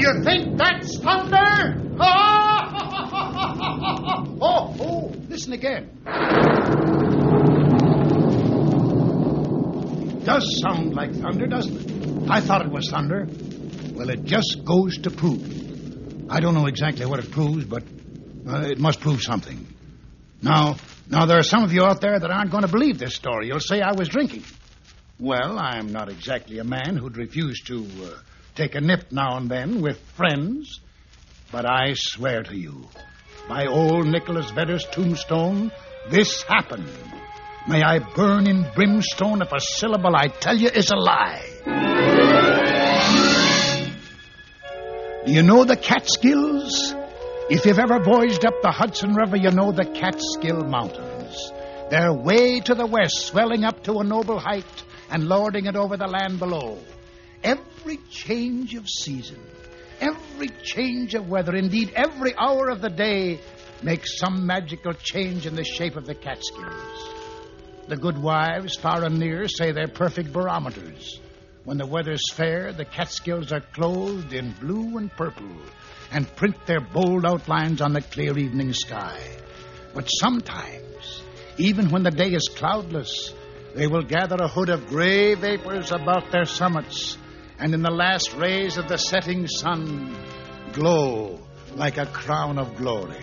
You think that's thunder? Oh, listen again. It does sound like thunder, doesn't it? I thought it was thunder. Well, it just goes to prove. I don't know exactly what it proves, but it must prove something. Now, there are some of you out there that aren't going to believe this story. You'll say I was drinking. Well, I'm not exactly a man who'd refuse to take a nip now and then with friends. But I swear to you, by old Nicholas Vedder's tombstone, this happened. May I burn in brimstone if a syllable I tell you is a lie. Do you know the Catskills? If you've ever voyaged up the Hudson River, you know the Catskill Mountains. They're way to the west, swelling up to a noble height and lording it over the land below. Every change of season, every change of weather, indeed every hour of the day, makes some magical change in the shape of the Catskills. The good wives, far and near, say they're perfect barometers. When the weather's fair, the Catskills are clothed in blue and purple and print their bold outlines on the clear evening sky. But sometimes, even when the day is cloudless, they will gather a hood of gray vapors about their summits, and in the last rays of the setting sun, glow like a crown of glory.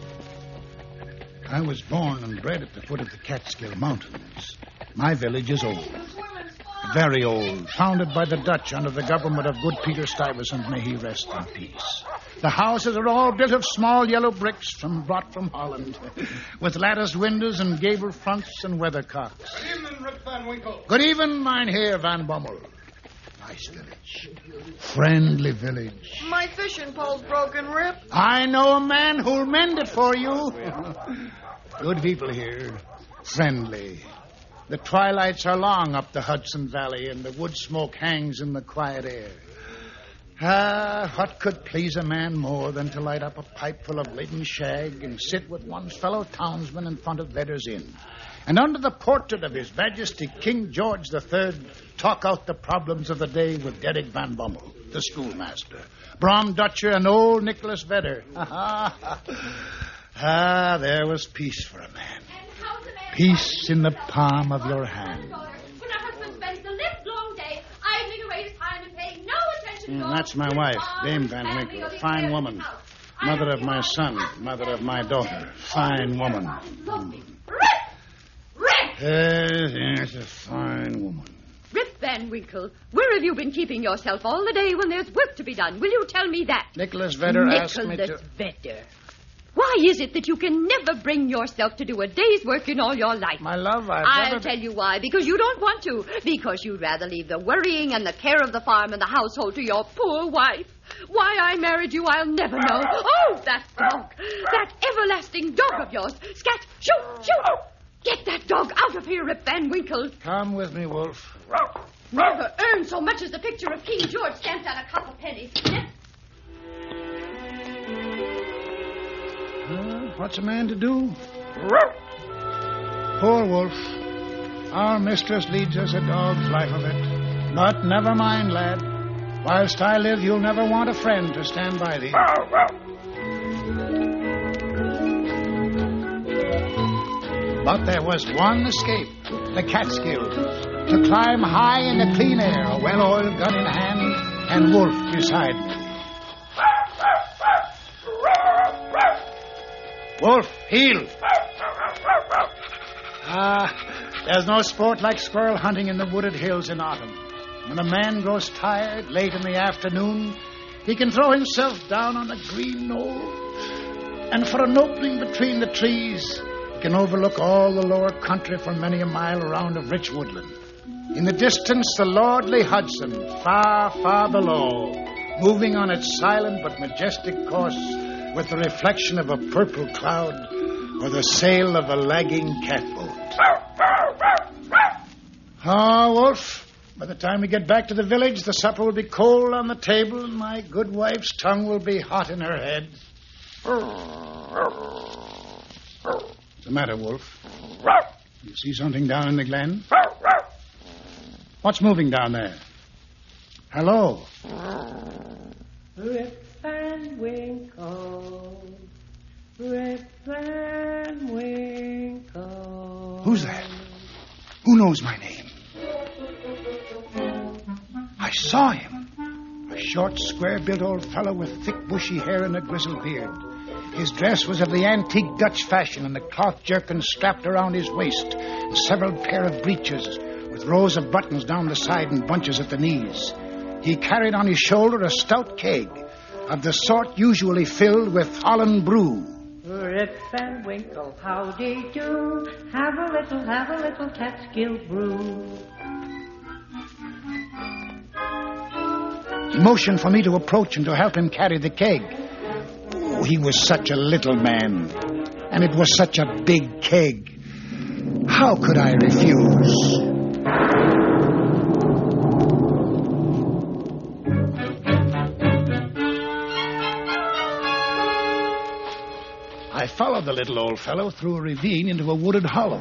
I was born and bred at the foot of the Catskill Mountains. My village is old. Very old, founded by the Dutch under the government of good Peter Stuyvesant, may he rest in peace. The houses are all built of small yellow bricks brought from Holland, with latticed windows and gable fronts and weathercocks. Good evening, Rip Van Winkle. Good evening, Mynheer Van Bommel. Nice village. Friendly village. My fishing pole's broken, Rip. I know a man who'll mend it for you. Good people here. Friendly. The twilights are long up the Hudson Valley, and the wood smoke hangs in the quiet air. What could please a man more than to light up a pipe full of laden shag and sit with one's fellow townsman in front of Vedder's Inn, and under the portrait of His Majesty King George III, talk out the problems of the day with Derek Van Bommel, the schoolmaster, Bram Dutcher, and old Nicholas Vedder. There was peace for a man. Peace in the palm of your hand. When a husband spends the livelong day idling away his time and paying no attention to That's my wife, Dame Van Winkle, a fine woman. Mother of my son, mother of my daughter. Fine woman. Yes, a fine woman. Rip Van Winkle, where have you been keeping yourself all the day when there's work to be done? Will you tell me that? Nicholas Vedder asked me to... Nicholas Vedder. Why is it that you can never bring yourself to do a day's work in all your life? My love, I'll tell you why. Because you don't want to. Because you'd rather leave the worrying and the care of the farm and the household to your poor wife. Why I married you, I'll never know. Oh, that dog. That everlasting dog of yours. Scat, shoot, shoot. Get that dog out of here, Rip Van Winkle. Come with me, Wolf. Never earned so much as the picture of King George stamped on a copper penny. What's a man to do? Poor Wolf. Our mistress leads us a dog's life of it. But never mind, lad. Whilst I live, you'll never want a friend to stand by thee. But there was one escape, the Catskills, to climb high in the clean air, a well-oiled gun in hand, and Wolf beside me. Wolf, heel. There's no sport like squirrel hunting in the wooded hills in autumn. When a man grows tired late in the afternoon, he can throw himself down on a green knoll, and for an opening between the trees, he can overlook all the lower country for many a mile around of rich woodland. In the distance, the lordly Hudson, far, far below, moving on its silent but majestic course with the reflection of a purple cloud or the sail of a lagging catboat. Wolf, by the time we get back to the village, the supper will be cold on the table and my good wife's tongue will be hot in her head. What's the matter, Wolf? You see something down in the glen? What's moving down there? Hello? Rip Van Winkle, Rip Van Winkle. Who's that? Who knows my name? I saw him. A short, square-built old fellow with thick, bushy hair and a grizzled beard. His dress was of the antique Dutch fashion, and the cloth jerkin strapped around his waist, and several pair of breeches with rows of buttons down the side and bunches at the knees. He carried on his shoulder a stout keg, of the sort usually filled with Holland brew. Rip Van Winkle, howdy do? Have a little Catskill brew. He motioned for me to approach and to help him carry the keg. Oh, he was such a little man, and it was such a big keg. How could I refuse? I followed the little old fellow through a ravine into a wooded hollow.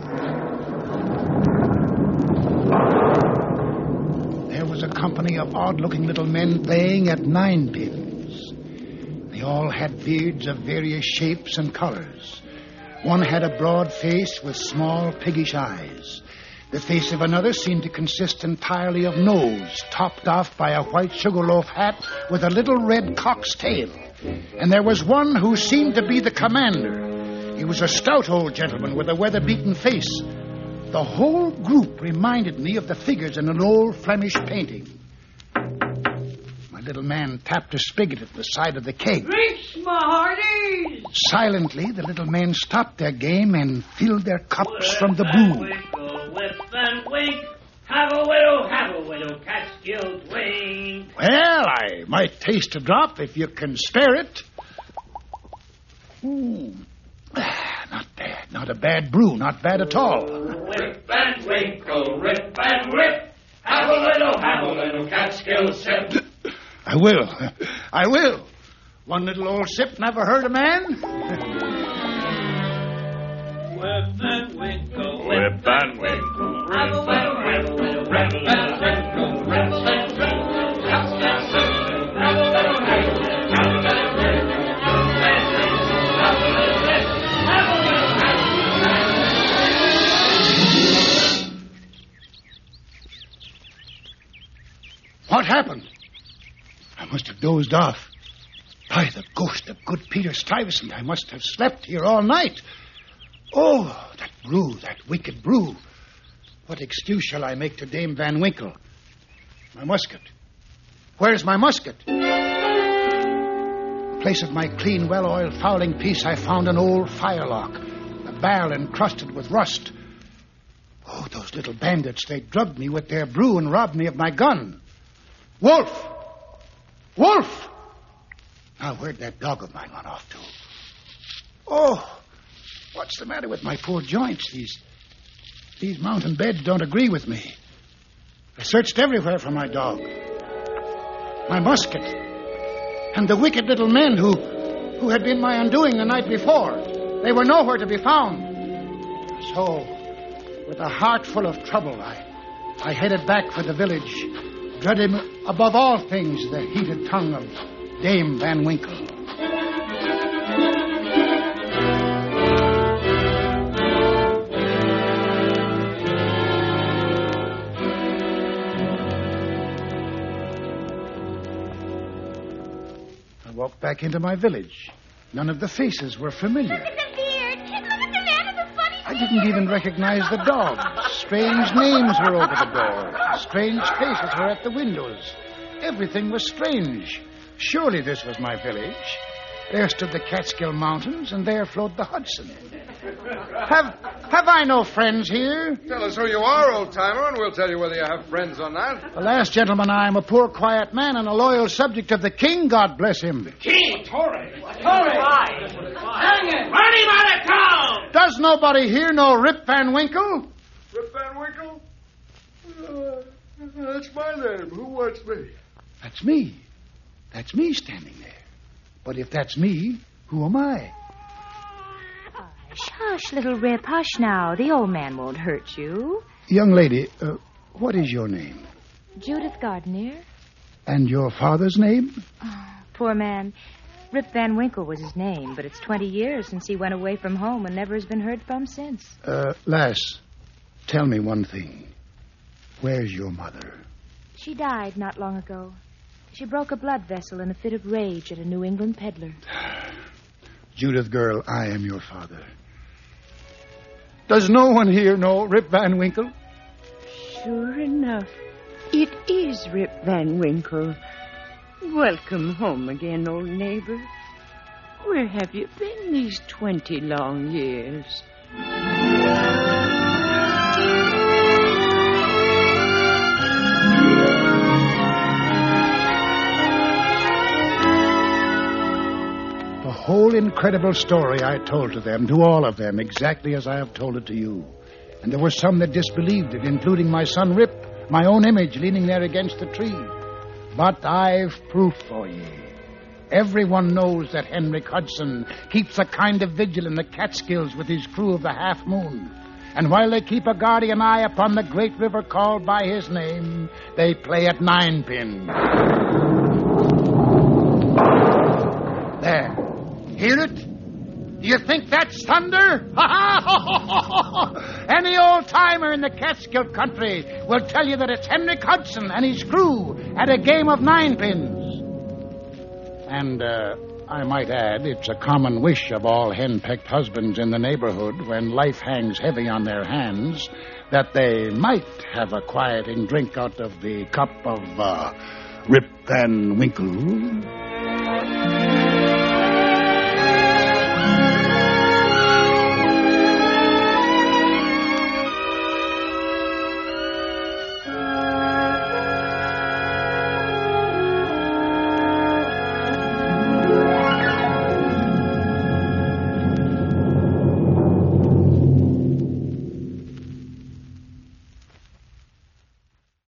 There was a company of odd-looking little men playing at ninepins. They all had beards of various shapes and colors. One had a broad face with small, piggish eyes. The face of another seemed to consist entirely of nose, topped off by a white sugarloaf hat with a little red cock's tail. And there was one who seemed to be the commander. He was a stout old gentleman with a weather-beaten face. The whole group reminded me of the figures in an old Flemish painting. My little man tapped a spigot at the side of the keg. Drinks, my hearties! Silently, the little men stopped their game and filled their cups from the brew. Whip and wink, have a widow, Catskill twink. Well, I might taste a drop if you can spare it. Not bad. Not a bad brew. Not bad at all. Whip and winkle, rip and whip. Have a little Catskill sip. I will. One little old sip never hurt a man. Whip and winkle, Whip and winkle, rip and whip. Rip and winkle, rip and whip. Catskill sip. Have a little whip. Have a little whip. Have a little whip. Have a little whip. What happened? I must have dozed off. By the ghost of good Peter Stuyvesant, I must have slept here all night. Oh, that brew, that wicked brew. What excuse shall I make to Dame Van Winkle? My musket. Where's my musket? In place of my clean, well-oiled fowling piece, I found an old firelock, a barrel encrusted with rust. Oh, those little bandits, they drugged me with their brew and robbed me of my gun. Wolf! Wolf! Now, where'd that dog of mine run off to? Oh, what's the matter with my poor joints? These mountain beds don't agree with me. I searched everywhere for my dog, my musket, and the wicked little men who had been my undoing the night before. They were nowhere to be found. So, with a heart full of trouble, I headed back for the village, dreading above all things the heated tongue of Dame Van Winkle. I walked back into my village. None of the faces were familiar. Look at the beard. Look at the man with the funny I didn't even recognize the dogs. Strange names were over the doors. Strange faces were at the windows. Everything was strange. Surely this was my village. There stood the Catskill Mountains, and there flowed the Hudson. Have I no friends here? Tell us who you are, old-timer, and we'll tell you whether you have friends or not. Alas, gentlemen, I am a poor, quiet man and a loyal subject of the king, God bless him. King! Hang it! Run him out of town! Does nobody here know Rip Van Winkle? Rip Van Winkle? That's my name. Who wants me? That's me. That's me standing there. But if that's me, who am I? Hush, little Rip, hush now. The old man won't hurt you. Young lady, what is your name? Judith Gardner. And your father's name? Poor man. Rip Van Winkle was his name, but it's 20 years since he went away from home and never has been heard from since. Lass, tell me one thing. Where's your mother? She died not long ago. She broke a blood vessel in a fit of rage at a New England peddler. Judith, girl, I am your father. Does no one here know Rip Van Winkle? Sure enough, it is Rip Van Winkle. Welcome home again, old neighbor. Where have you been these 20 long years? The whole incredible story I told to them, to all of them, exactly as I have told it to you. And there were some that disbelieved it, including my son Rip, my own image leaning there against the tree. But I've proof for ye. Everyone knows that Henrik Hudson keeps a kind of vigil in the Catskills with his crew of the Half Moon. And while they keep a guardian eye upon the great river called by his name, they play at ninepin. There. Hear it? Do you think that's thunder? Any old-timer in the Catskill country will tell you that it's Henrik Hudson and his crew at a game of ninepins. And, I might add, it's a common wish of all hen-pecked husbands in the neighborhood when life hangs heavy on their hands that they might have a quieting drink out of the cup of, Rip Van Winkle.